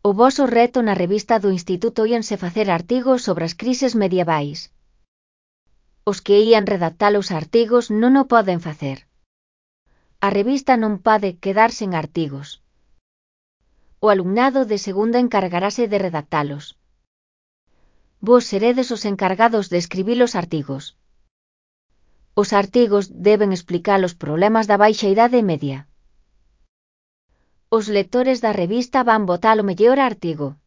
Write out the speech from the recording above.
O voso reto na revista do Instituto íanse facer artigos sobre as crises medievais. Os que ían redactar os artigos non o poden facer. A revista non pode quedar sen artigos. O alumnado de segunda encargarase de redactalos. Vos seredes os encargados de escribir os artigos. Os artigos deben explicar os problemas da Baixa Idade Media. Os lectores da revista van votar o mellor artigo.